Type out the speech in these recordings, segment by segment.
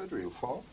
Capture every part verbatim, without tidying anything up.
rapid or you fall?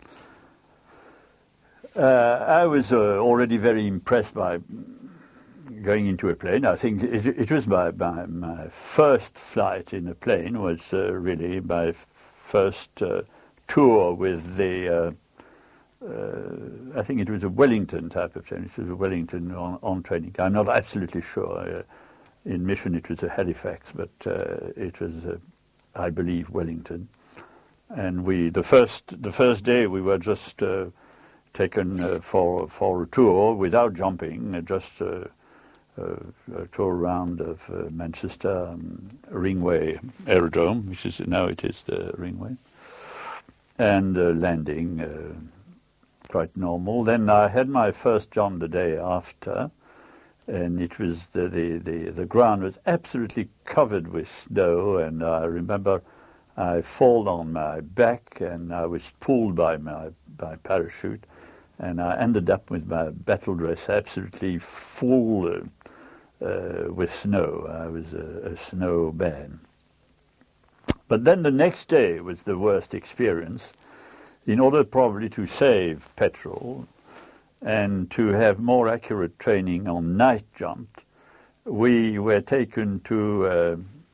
Uh, I was uh, already very impressed by going into a plane. I think it, it was my, my, my first flight in a plane was uh, really my first uh, tour with the, uh, uh, I think it was a Wellington type of plane. It was a Wellington on, on training. I'm not absolutely sure. Uh, in Mission it was a Halifax, but uh, it was, uh, I believe, Wellington. And we, the first, the first day we were just uh, taken uh, for for a tour without jumping, uh, just uh, uh, a tour around of uh, Manchester um, Ringway Aerodrome, which is now it is the Ringway, and uh, landing uh, quite normal. Then I had my first jump the day after, and it was the the the, the ground was absolutely covered with snow, and I remember I fall on my back and I was pulled by my by parachute. And I ended up with my battle dress absolutely full uh, uh, with snow. I was a, a snow man. But then the next day was the worst experience. In order probably to save petrol and to have more accurate training on night jump, we were taken to uh,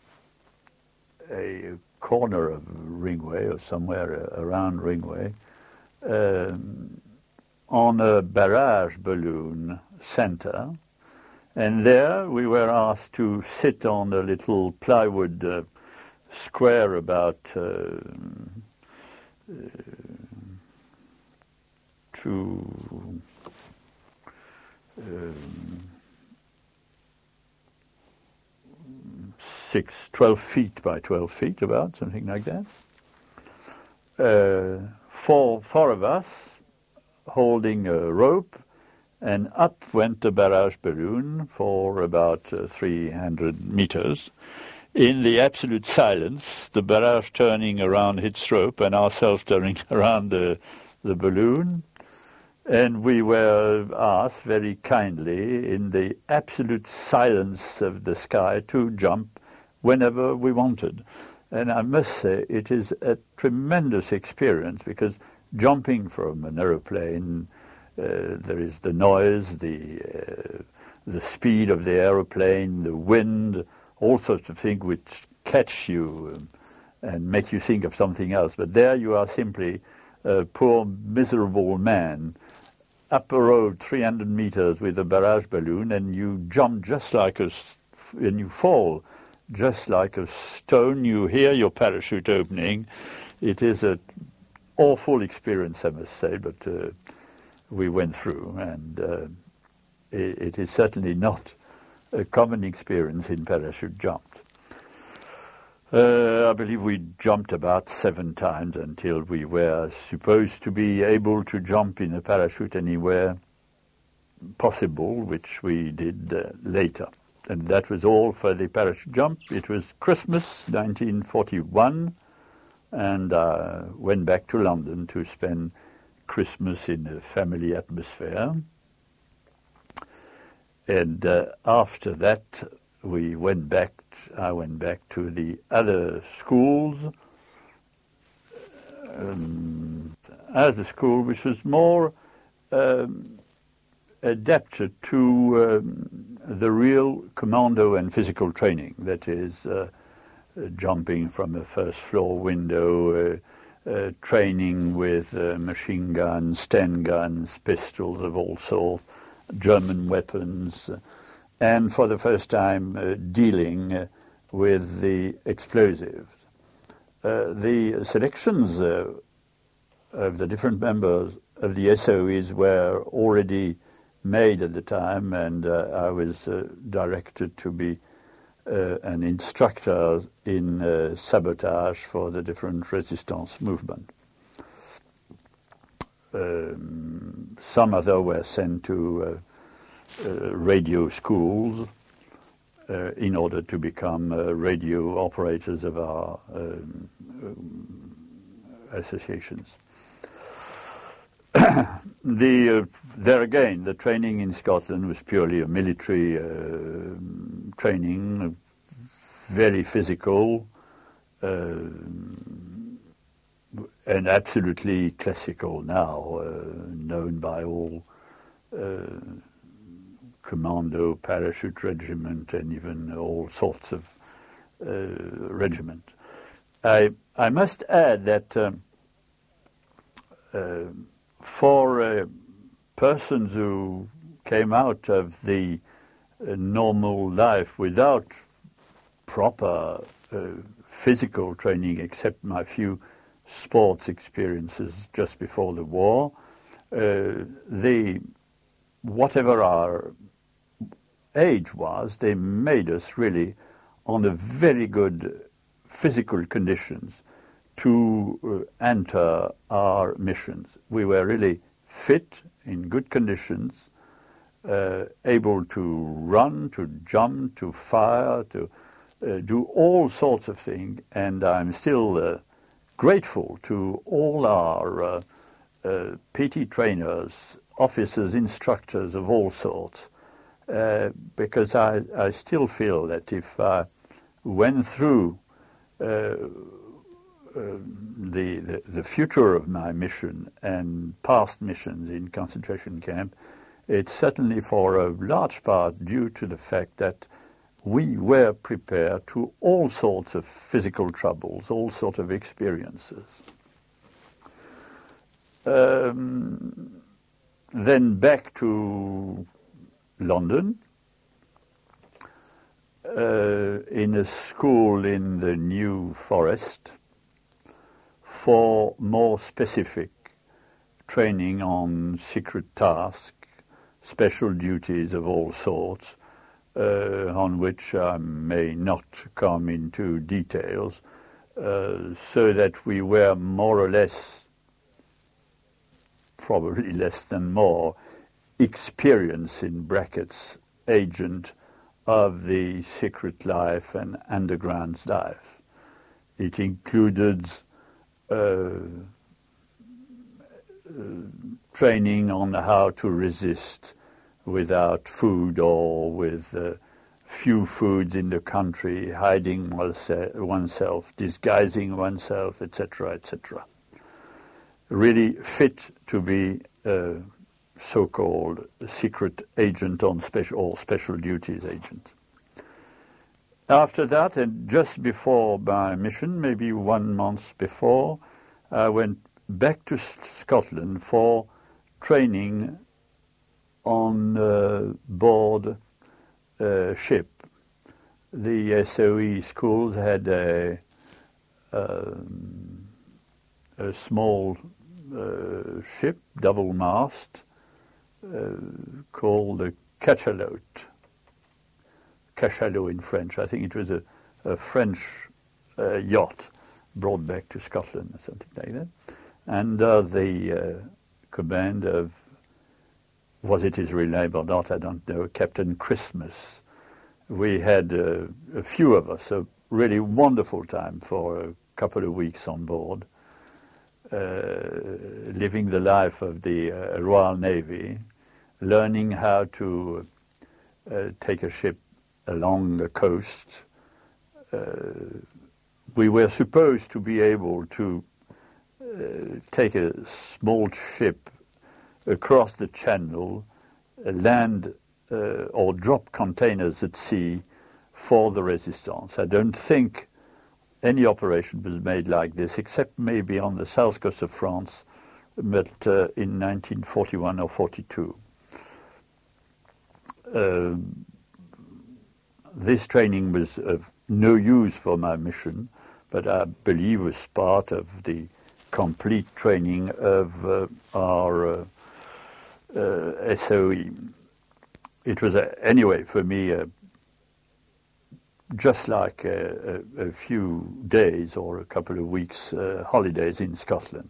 a corner of Ringway or somewhere around Ringway, um, on a barrage balloon center, and there we were asked to sit on a little plywood uh, square about uh, uh, two, um, six, twelve feet by twelve feet, about something like that. Uh, four, four of us holding a rope, and up went the barrage balloon for about uh, three hundred meters. In the absolute silence, the barrage turning around its rope and ourselves turning around the, the balloon. And we were asked very kindly, in the absolute silence of the sky, to jump whenever we wanted. And I must say, it is a tremendous experience, because jumping from an aeroplane, uh, there is the noise, the uh, the speed of the aeroplane, the wind, all sorts of things which catch you um, and make you think of something else. But there you are simply a poor, miserable man up a road three hundred meters with a barrage balloon, and you jump just like a, and you fall just like a stone. You hear your parachute opening. It is a awful experience, I must say, but uh, we went through, and uh, it, it is certainly not a common experience in parachute jump. Uh, I believe we jumped about seven times until we were supposed to be able to jump in a parachute anywhere possible, which we did uh, later. And that was all for the parachute jump. It was Christmas nineteen forty-one. And uh, went back to London to spend Christmas in a family atmosphere. And uh, after that, we went back. I went back to the other schools, um, as the school which was more um, adapted to um, the real commando and physical training. That is. Uh, Uh, jumping from a first floor window, uh, uh, training with uh, machine guns, Sten guns, pistols of all sorts, German weapons, uh, and for the first time uh, dealing uh, with the explosives. Uh, the selections uh, of the different members of the S O Es were already made at the time, and uh, I was uh, directed to be Uh, an instructor in uh, sabotage for the different resistance movement. Um, some other were sent to uh, uh, radio schools uh, in order to become uh, radio operators of our um, um, associations. the uh, there again, the training in Scotland was purely a military uh, training, very physical, uh, and absolutely classical now, uh, known by all uh, commando, parachute regiment, and even all sorts of uh, regiment. I I must add that um, uh, for uh, persons who came out of the uh, normal life without proper uh, physical training, except my few sports experiences just before the war, uh, they, whatever our age was, they made us really on a very good physical conditions to uh, enter our missions. We were really fit, in good conditions, uh, able to run, to jump, to fire, to uh, do all sorts of things, and I'm still uh, grateful to all our uh, uh, P T trainers, officers, instructors of all sorts, uh, because I, I still feel that if I went through uh, uh, the, the, the future of my mission and past missions in concentration camp, it's certainly for a large part due to the fact that we were prepared to all sorts of physical troubles, all sorts of experiences. Um, then back to London, uh, in a school in the New Forest for more specific training on secret tasks, special duties of all sorts, uh, on which I may not come into details, uh, so that we were more or less, probably less than more, experienced, in brackets, agent of the secret life and underground life. It included uh, training on how to resist without food or with uh, few foods in the country, hiding oneself, disguising oneself, et cetera, et cetera. Really fit to be a so-called secret agent on special or special duties agent. After that, and just before my mission, maybe one month before, I went back to Scotland for training on uh, board a ship. The S O E schools had a, um, a small uh, ship, double mast, uh, called a cachalot. Cachalot in French. I think it was a, a French uh, yacht brought back to Scotland or something like that. And uh, the uh, command of, was it his real name or not, I don't know, Captain Christmas. We had uh, a few of us, a really wonderful time for a couple of weeks on board, uh, living the life of the uh, Royal Navy, learning how to uh, take a ship along the coast. Uh, we were supposed to be able to uh, take a small ship across the channel, uh, land uh, or drop containers at sea for the resistance. I don't think any operation was made like this, except maybe on the south coast of France, but uh, in nineteen forty-one or forty-two. Uh, this training was of no use for my mission, but I believe was part of the complete training of uh, our uh, uh, S O E. It was, uh, anyway, for me, uh, just like a, a, a few days or a couple of weeks uh, holidays in Scotland.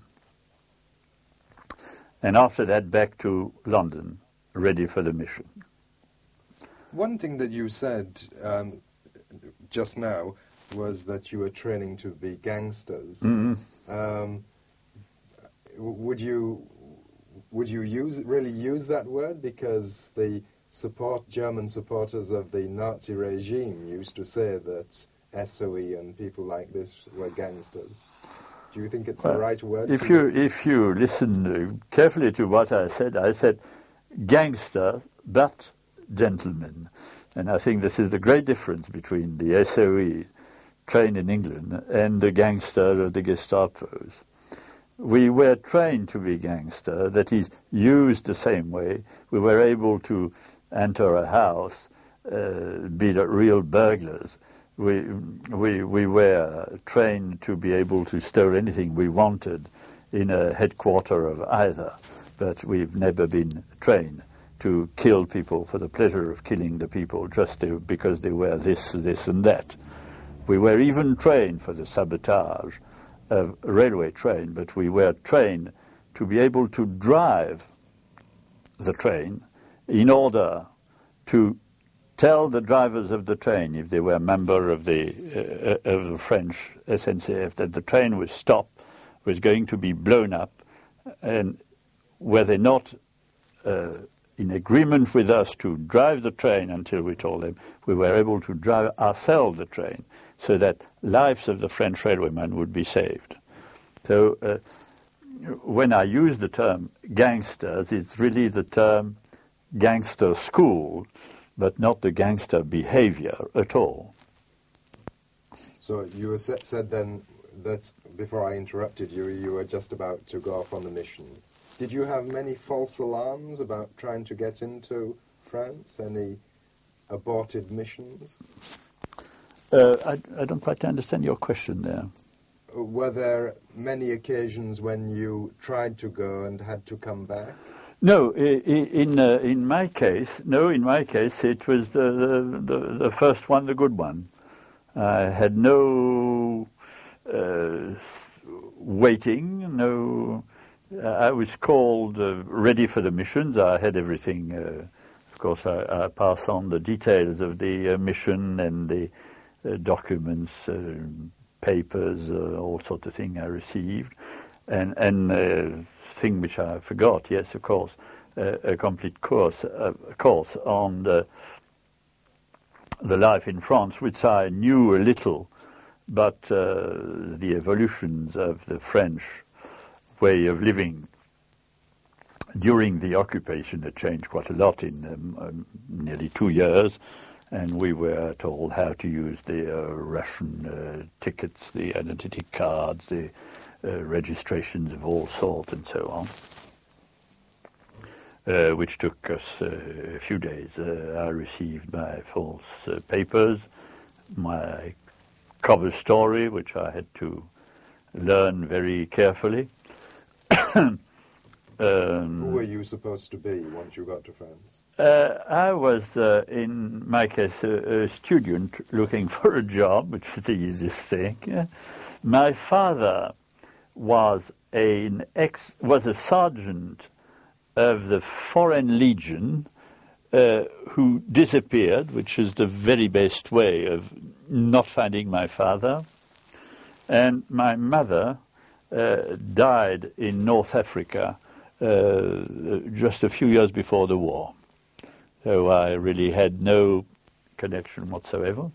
And after that, back to London, ready for the mission. One thing that you said um, just now was that you were training to be gangsters. Mm-hmm. Um, would you would you use really use that word? Because the support German supporters of the Nazi regime used to say that S O E and people like this were gangsters. Do you think it's Well, the right word? If you if you listen carefully to what I said, I said gangster, but gentleman. And I think this is the great difference between the S O E trained in England and the gangster of the Gestapos. We were trained to be gangster, that is, used the same way. We were able to enter a house, uh, be the real burglars. We, we, we were trained to be able to steal anything we wanted in a headquarter of either, but we've never been trained to kill people for the pleasure of killing the people just to, because they were this, this and that. We were even trained for the sabotage of a railway train, but we were trained to be able to drive the train in order to tell the drivers of the train, if they were a member of the, uh, of the French S N C F, that the train was stopped, was going to be blown up, and were they not uh, in agreement with us to drive the train until we told them, we were able to drive ourselves the train, so that lives of the French railwaymen would be saved. So uh, when I use the term gangsters, it's really the term gangster school, but not the gangster behavior at all. So you said then that, before I interrupted you, you were just about to go off on the mission. Did you have many false alarms about trying to get into France? Any aborted missions? Uh, I, I don't quite understand your question there. Were there many occasions when you tried to go and had to come back? No, in uh, in my case, no. In my case, it was the, the the the first one, the good one. I had no uh, waiting. No, I was called uh, ready for the missions. I had everything. Uh, of course, I, I pass on the details of the uh, mission and the uh, documents, uh, papers, uh, all sorts of things I received, and and. Uh, thing which I forgot, yes, of course, uh, a complete course, uh, course on the, the life in France, which I knew a little, but uh, the evolutions of the French way of living during the occupation had changed quite a lot in um, um, nearly two years, and we were told how to use the uh, Russian uh, tickets, the identity cards, the Uh, registrations of all sorts and so on, uh, which took us uh, a few days. Uh, I received my false uh, papers, my cover story, which I had to learn very carefully. um, Who were you supposed to be once you got to France? Uh, I was, uh, in my case, a, a student looking for a job, which is the easiest thing. My father was an ex was a sergeant of the Foreign Legion uh, who disappeared, which is the very best way of not finding my father. And my mother uh, died in North Africa uh, just a few years before the war. So I really had no connection whatsoever.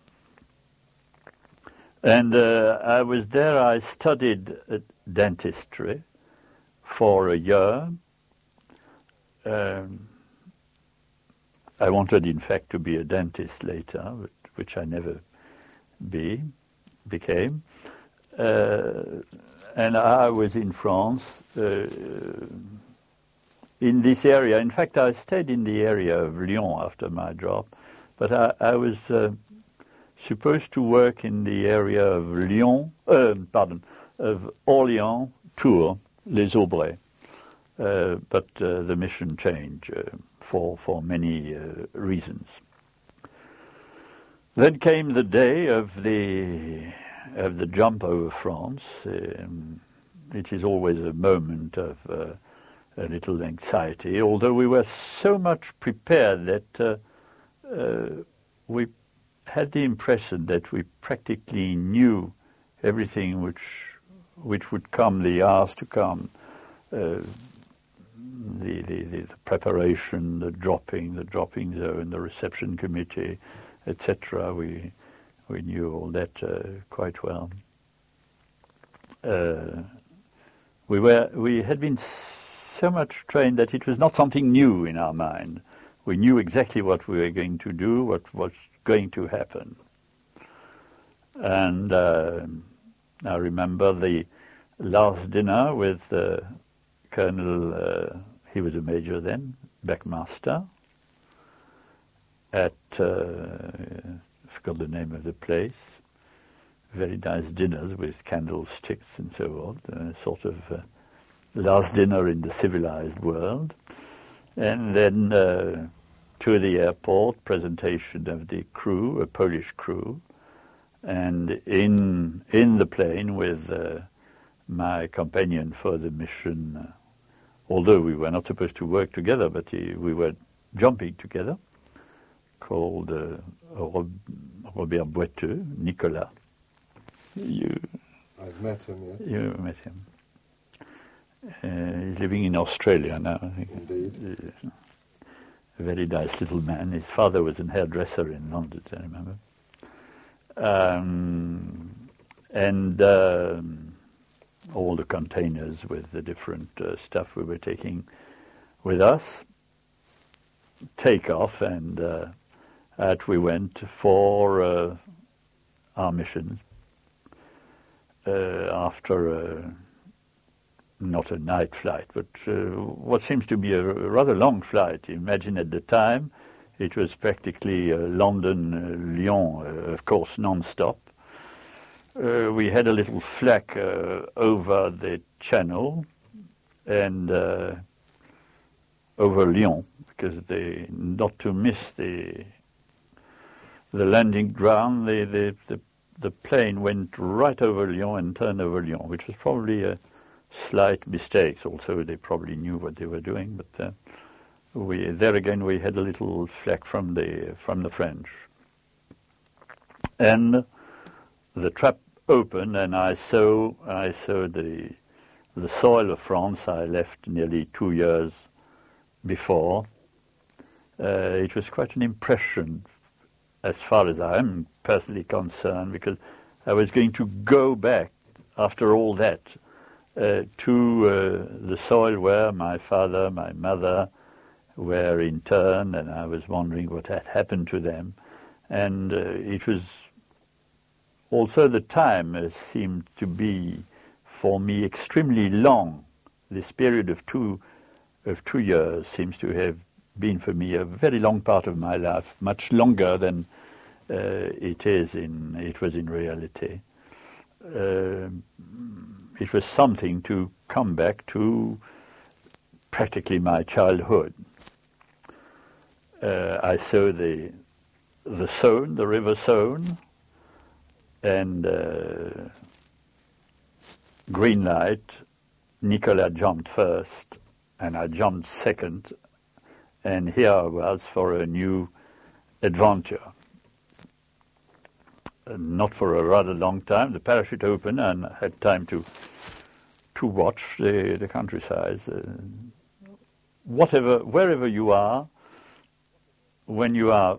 And uh, I was there, I studied uh, dentistry for a year. Um, I wanted, in fact, to be a dentist later, which I never be, became. Uh, and I was in France, uh, in this area. In fact, I stayed in the area of Lyon after my job, but I, I was uh, supposed to work in the area of Lyon, uh, pardon, of Orléans, Tours, Les Aubrais. Uh, but uh, the mission changed uh, for for many uh, reasons. Then came the day of the of the jump over France. Um, it is always a moment of uh, a little anxiety, although we were so much prepared that uh, uh, we had the impression that we practically knew everything which which would come, the hours to come, uh, the, the, the, the preparation, the dropping, the dropping zone, the reception committee, et cetera. We we knew all that uh, quite well. uh, we were we had been so much trained that it was not something new in our mind. We knew exactly what we were going to do, what was going to happen. And uh, I remember the last dinner with uh, Colonel, uh, he was a major then, Beckmaster, at, uh, I forgot the name of the place, very nice dinners with candlesticks and so on, uh, sort of uh, last dinner in the civilized world. And then uh, to the airport, presentation of the crew, a Polish crew, and in in the plane with uh, my companion for the mission, uh, although we were not supposed to work together, but he, we were jumping together, called uh, Robert Boiteux, Nicolas. You, I've met him, yes. You met him. Uh, he's living in Australia now, I think. Indeed. Uh, a very nice little man. His father was a hairdresser in London, I remember. Um, and uh, all the containers with the different uh, stuff we were taking with us, take off, and uh, out we went for uh, our mission. Uh, after a, not a night flight, but uh, what seems to be a rather long flight. Imagine at the time, it was practically uh, London, uh, Lyon, uh, of course, non-stop. Uh, we had a little flak uh, over the channel and uh, over Lyon, because they, not to miss the the landing ground, the, the, the, the plane went right over Lyon and turned over Lyon, which was probably a slight mistake. Also, they probably knew what they were doing, but uh, we there again we had a little flak from the from the French, and the trap opened, and I saw I saw the the soil of France. I left nearly two years before. Uh, it was quite an impression, as far as I am personally concerned, because I was going to go back after all that uh, to uh, the soil where my father, my mother were interned, and I was wondering what had happened to them. And uh, it was also the time uh, seemed to be for me extremely long. This period of two of two years seems to have been for me a very long part of my life, much longer than uh, it is in it was in reality. Uh, it was something to come back to practically my childhood. Uh, I saw the the Saône, the River Saône, and uh, green light. Nicolas jumped first, and I jumped second, and here I was for a new adventure. Uh, not for a rather long time. The parachute opened, and I had time to to watch the, the countryside. Uh, whatever, wherever you are, when you are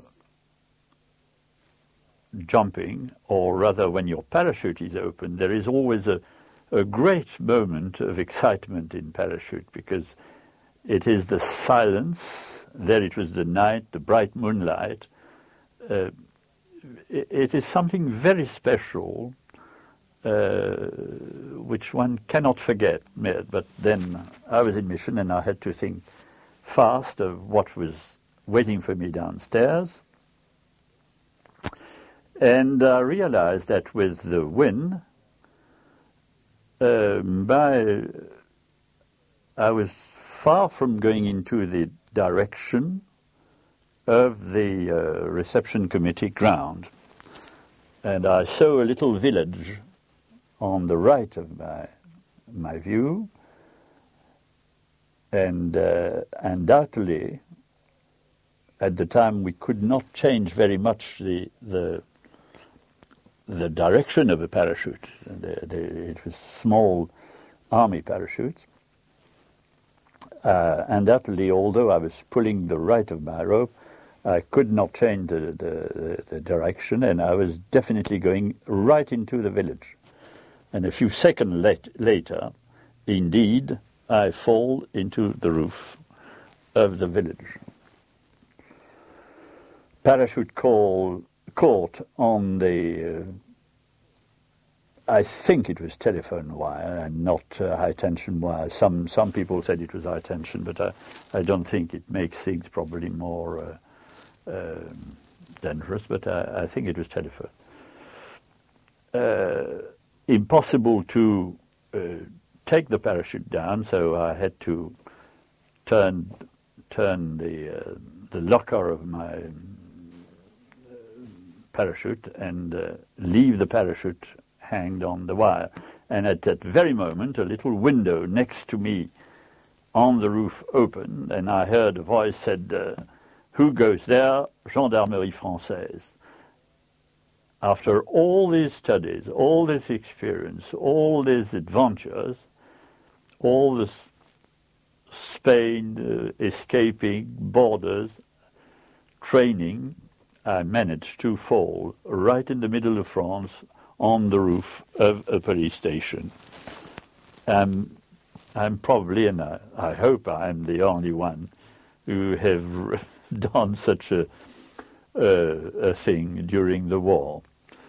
jumping, or rather when your parachute is open, there is always a, a great moment of excitement in parachute, because it is the silence. There it was the night, the bright moonlight. Uh, it, it is something very special, uh, which one cannot forget. But then I was in mission, and I had to think fast of what was waiting for me downstairs. And I realized that with the wind, um, by, I was far from going into the direction of the uh, reception committee ground. And I saw a little village on the right of my, my view, and uh, undoubtedly, at the time, we could not change very much the the, the direction of a parachute. The, the, it was small army parachutes. Uh, undoubtedly, although I was pulling the right of my rope, I could not change the, the, the direction, and I was definitely going right into the village. And a few seconds late, later, indeed, I fall into the roof of the village. Parachute call, caught on the, uh, I think it was telephone wire and not uh, high-tension wire. Some some people said it was high-tension, but I, I don't think it makes things probably more uh, uh, dangerous, but I, I think it was telephone. Uh, impossible to uh, take the parachute down, so I had to turn turn the uh, the locker of my uh, parachute and uh, leave the parachute hanged on the wire. And at that very moment, a little window next to me on the roof opened, and I heard a voice said, uh, "Who goes there? Gendarmerie Française." After all these studies, all this experience, all these adventures, all this Spain, uh, escaping borders, training, I managed to fall right in the middle of France on the roof of a police station. Um, I'm probably, and I, I hope I'm the only one who have done such a, uh, a thing during the war.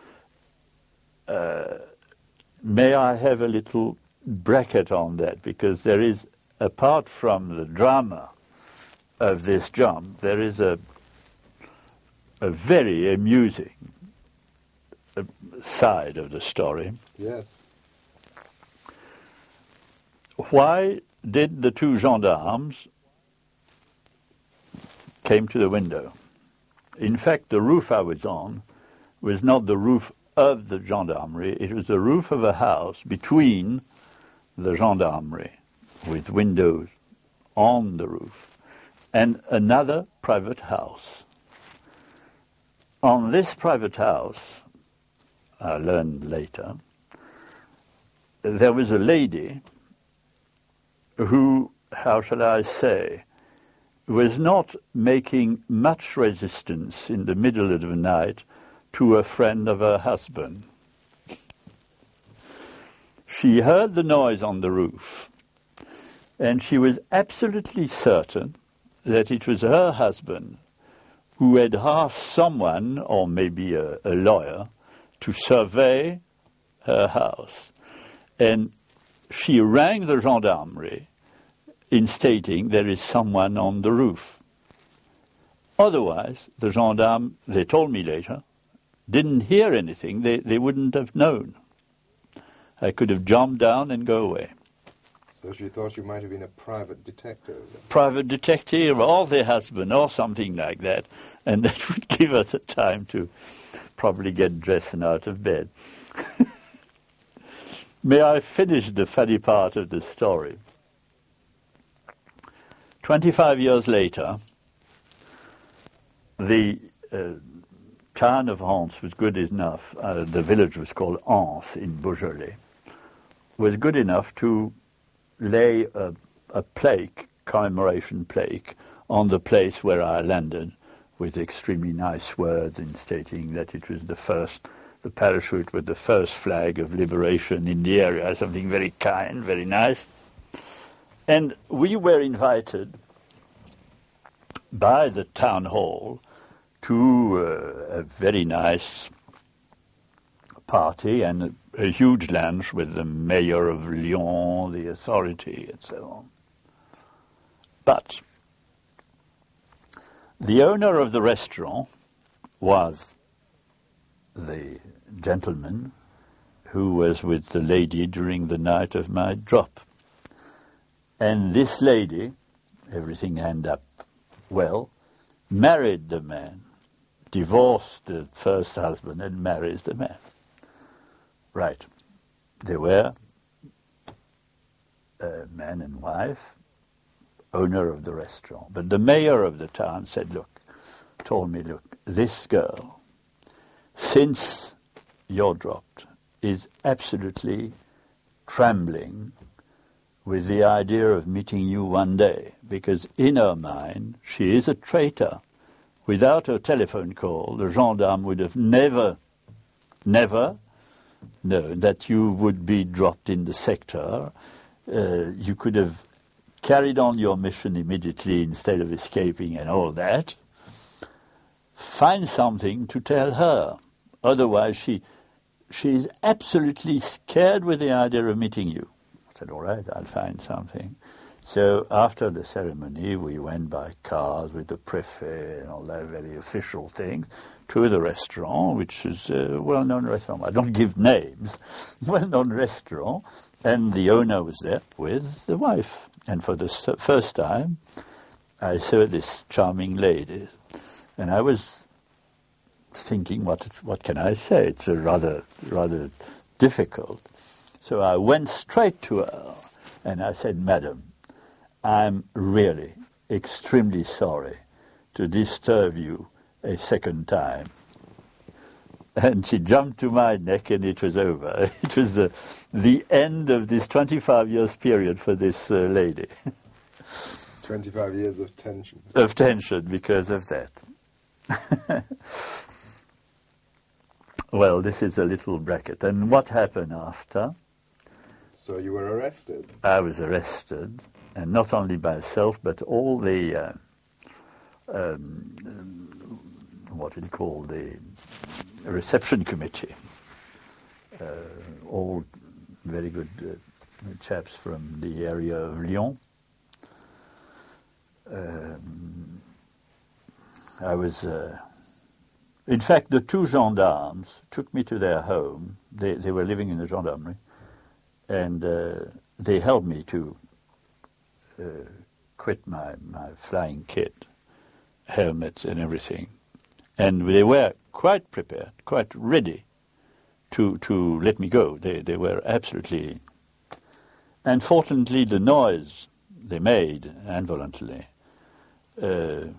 Uh, may I have a little bracket on that, because there is, apart from the drama of this jump, there is a a very amusing side of the story. Yes. Why did the two gendarmes came to the window? In fact, the roof I was on was not the roof of the gendarmerie. It was the roof of a house between the gendarmerie, with windows on the roof, and another private house. On this private house, I learned later, there was a lady who, how shall I say, was not making much resistance in the middle of the night to a friend of her husband. She heard the noise on the roof, and she was absolutely certain that it was her husband who had asked someone, or maybe a, a lawyer, to survey her house. And she rang the gendarmerie in stating there is someone on the roof. Otherwise, the gendarmes, they told me later, didn't hear anything. They, they wouldn't have known. I could have jumped down and go away. So she thought you might have been a private detective. Private detective, or the husband, or something like that. And that would give us a time to probably get dressed and out of bed. May I finish the funny part of the story? Twenty-five years later, the uh, town of Ans was good enough, uh, the village was called Ans in Beaujolais, was good enough to lay a, a plaque, commemoration plaque, on the place where I landed, with extremely nice words in stating that it was the first, the parachute with the first flag of liberation in the area, something very kind, very nice. And we were invited by the town hall to uh, a very nice party and a, a huge lunch with the mayor of Lyon, the authority, and so on. But the owner of the restaurant was the gentleman who was with the lady during the night of my drop. And this lady, everything ended up well, married the man, divorced the first husband and marries the man. Right. They were a man and wife, owner of the restaurant. But the mayor of the town said, look, told me, look, this girl, since you're dropped, is absolutely trembling with the idea of meeting you one day, because in her mind, she is a traitor. Without her telephone call, the gendarme would have never, never no, that you would be dropped in the sector. Uh, you could have carried on your mission immediately instead of escaping and all that. Find something to tell her. Otherwise, she she's absolutely scared with the idea of meeting you. I said, all right, I'll find something. So after the ceremony, we went by cars with the prefet and all that very official thing to the restaurant, which is a well-known restaurant. I don't give names. Well-known restaurant. And the owner was there with the wife. And for the first time, I saw this charming lady. And I was thinking, what what can I say? It's a rather, rather difficult. So I went straight to her and I said, Madam, I'm really extremely sorry to disturb you a second time. And she jumped to my neck and it was over. It was the, the end of this twenty-five years period for this uh, lady. twenty-five years of tension. Of tension because of that. Well, this is a little bracket. And what happened after? So you were arrested? I was arrested, and not only by myself, but all the, uh, um, what is it called, the reception committee. Uh, all very good uh, chaps from the area of Lyon. Um, I was... Uh, In fact, the two gendarmes took me to their home. They, they were living in the gendarmerie. And uh, they helped me to uh, quit my, my flying kit, helmet and everything. And they were quite prepared, quite ready to, to let me go. They, they were absolutely... Unfortunately, the noise they made, involuntarily, uh,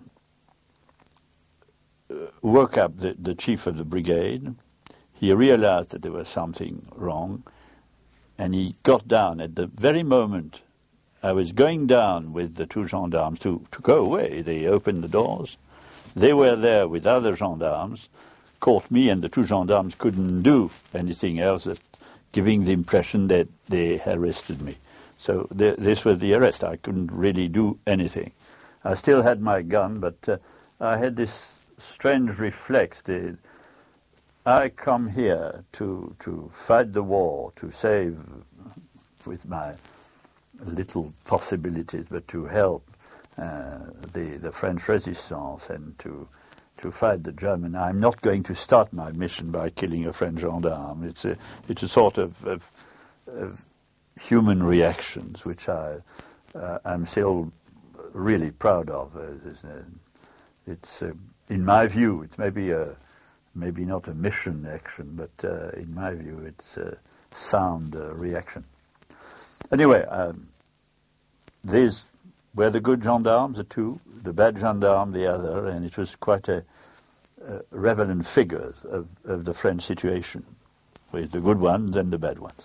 woke up the, the chief of the brigade. He realized that there was something wrong, and he got down at the very moment I was going down with the two gendarmes to, to go away. They opened the doors. They were there with other gendarmes, caught me, and the two gendarmes couldn't do anything else than giving the impression that they arrested me. So th- this was the arrest. I couldn't really do anything. I still had my gun, but uh, I had this strange reflex. The, I come here to to fight the war, to save, with my little possibilities, but to help uh, the the French resistance and to to fight the German. I'm not going to start my mission by killing a French gendarme. It's a it's a sort of, of, of human reactions which I uh, I'm still really proud of. It's, it's uh, in my view, it's maybe a maybe not a mission action, but uh, in my view, it's a sound uh, reaction. Anyway, um, these were the good gendarmes, the two, the bad gendarme, the other, and it was quite a, a relevant figure of, of the French situation, with the good ones and the bad ones.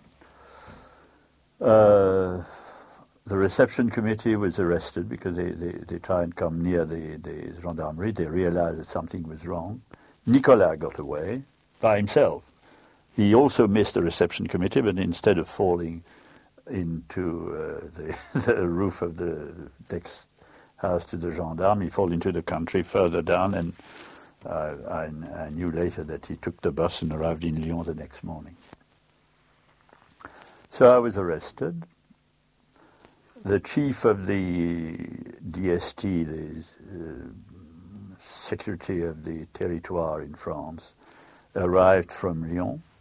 Uh, the reception committee was arrested because they, they, they tried and come near the, the gendarmerie. They realized that something was wrong. Nicolas got away by himself. He also missed the reception committee, but instead of falling into uh, the, the roof of the next house to the gendarme, he fell into the country further down, and uh, I, I knew later that he took the bus and arrived in Lyon the next morning. So I was arrested. The chief of the D S T, the uh, Secretary of the Territoire in France, arrived from Lyon.